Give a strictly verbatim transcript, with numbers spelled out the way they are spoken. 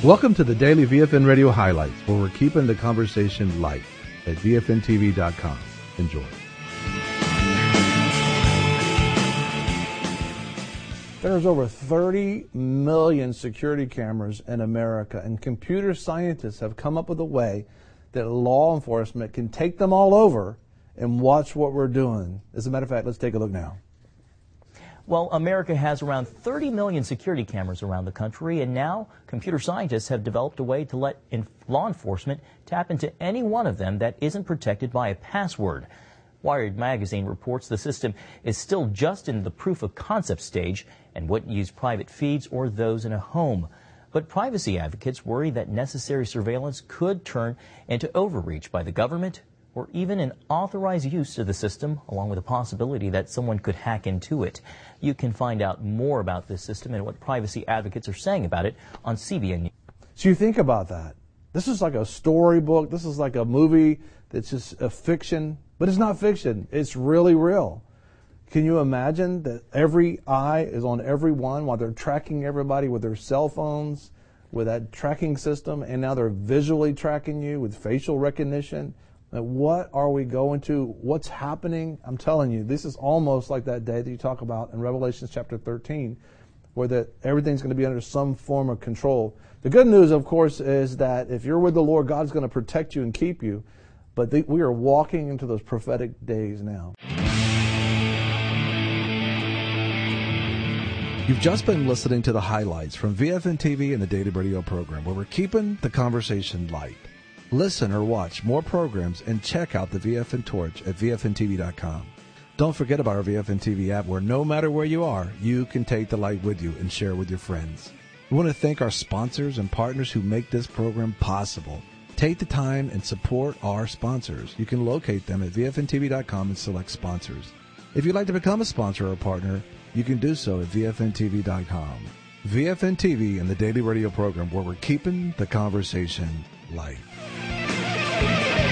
Welcome to the daily V F N Radio Highlights, where we're keeping the conversation light at V F N T V dot com. Enjoy. There's over thirty million security cameras in America, and computer scientists have come up with a way that law enforcement can take them all over and watch what we're doing. As a matter of fact, let's take a look now. Well, America has around thirty million security cameras around the country, and now computer scientists have developed a way to let in law enforcement tap into any one of them that isn't protected by a password. Wired magazine reports the system is still just in the proof of concept stage and wouldn't use private feeds or those in a home. But privacy advocates worry that necessary surveillance could turn into overreach by the government or even an authorized use of the system, along with the possibility that someone could hack into it. You can find out more about this system and what privacy advocates are saying about it on C B N News. So you think about that. This is like a storybook. This is like a movie that's just a fiction, but it's not fiction. It's really real. Can you imagine that every eye is on everyone while they're tracking everybody with their cell phones, with that tracking system, and now they're visually tracking you with facial recognition? What are we going to? What's happening? I'm telling you, this is almost like that day that you talk about in Revelation chapter thirteen, where that everything's going to be under some form of control. The good news, of course, is that if you're with the Lord, God's going to protect you and keep you. But the, we are walking into those prophetic days now. You've just been listening to the highlights from V F N T V and the Daily Radio program, where we're keeping the conversation light. Listen or watch more programs and check out the V F N Torch at V F N T V dot com. Don't forget about our V F N T V app, where no matter where you are, you can take the light with you and share it with your friends. We want to thank our sponsors and partners who make this program possible. Take the time and support our sponsors. You can locate them at V F N T V dot com and select sponsors. If you'd like to become a sponsor or a partner, you can do so at V F N T V dot com. V F N T V and the Daily Radio program, where we're keeping the conversation light.